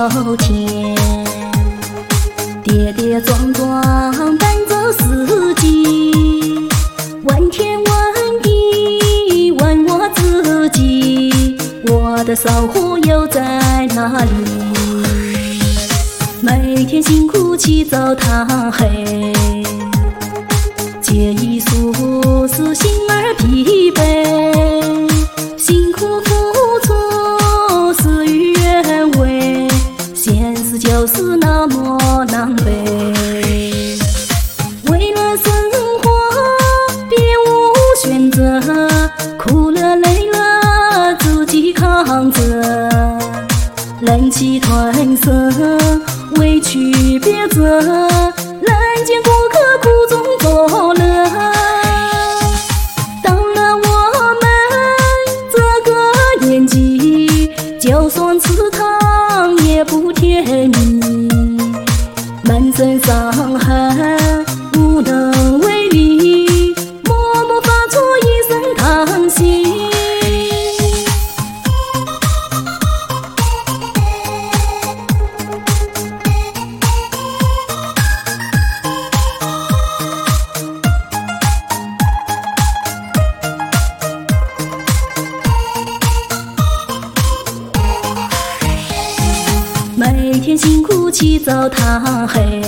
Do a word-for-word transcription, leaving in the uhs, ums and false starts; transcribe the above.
天，跌跌撞撞奔走四季，问天问地问我自己，我的守护又在哪里？每天辛苦起早贪黑，借一宿使心儿疲惫，辛苦付出事与愿违，现实就是那么狼狈。为了生活别无选择，苦了累了自己扛着，忍气吞声委屈别责，人间过客苦中作乐。到了我们这个年纪，就算吃糖也不甜蜜，满身伤痕无能为力，默默发出一声叹息。每天辛苦起早贪黑，